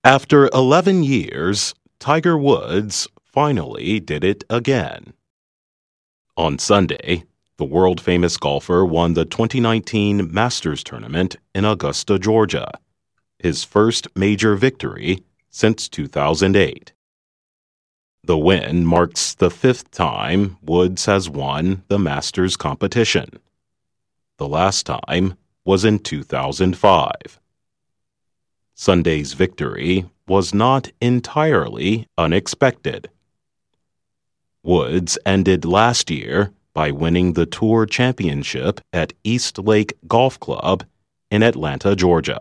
After 11 years, Tiger Woods finally did it again. On Sunday, the world-famous golfer won the 2019 Masters Tournament in Augusta, Georgia, his first major victory since 2008. The win marks the fifth time Woods has won the Masters competition. The last time was in 2005. Sunday's victory was not entirely unexpected. Woods ended last year by winning the Tour Championship at East Lake Golf Club in Atlanta, Georgia.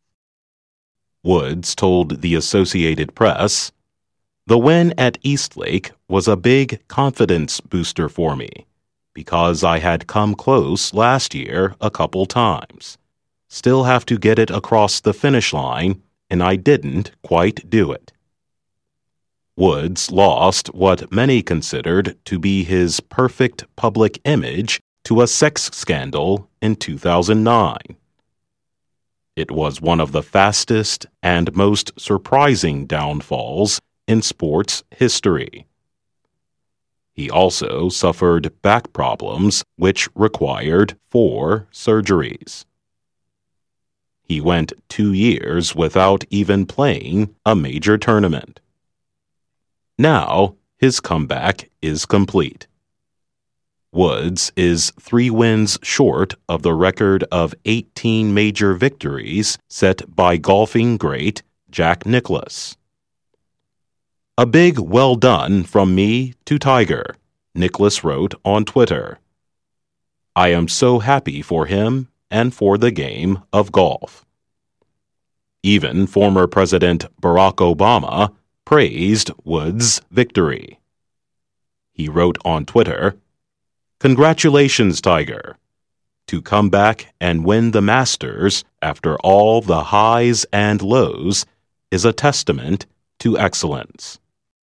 Woods told the Associated Press, "The win at East Lake was a big confidence booster for me because I had come close last year a couple times. Still have to get it across the finish line, and I didn't quite do it." Woods lost what many considered to be his perfect public image to a sex scandal in 2009. It was one of the fastest and most surprising downfalls in sports history. He also suffered back problems which required 4 surgeries. He went 2 years without even playing a major tournament. Now, his comeback is complete. Woods is 3 wins short of the record of 18 major victories set by golfing great Jack Nicklaus. "A big well done from me to Tiger," Nicklaus wrote on Twitter. "I am so happy for him and for the game of golf." Even former President Barack Obama praised Woods' victory. He wrote on Twitter, "Congratulations, Tiger. To come back and win the Masters after all the highs and lows is a testament to excellence."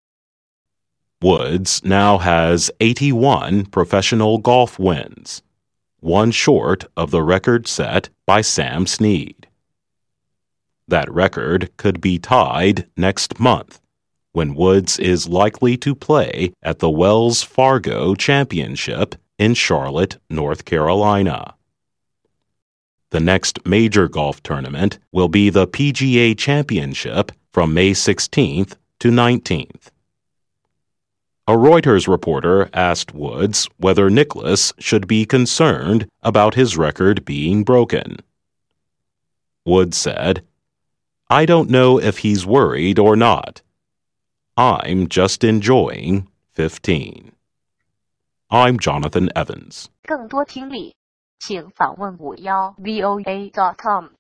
Woods now has 81 professional golf wins, 1 short of the record set by Sam Snead. That record could be tied next month, when Woods is likely to play at the Wells Fargo Championship in Charlotte, North Carolina. The next major golf tournament will be the PGA Championship from May 16th to 19th. A Reuters reporter asked Woods whether Nicklaus should be concerned about his record being broken. Woods said, "I don't know if he's worried or not. I'm just enjoying 15. I'm Jonathan Evans. 更多听力，请访问51voa.com。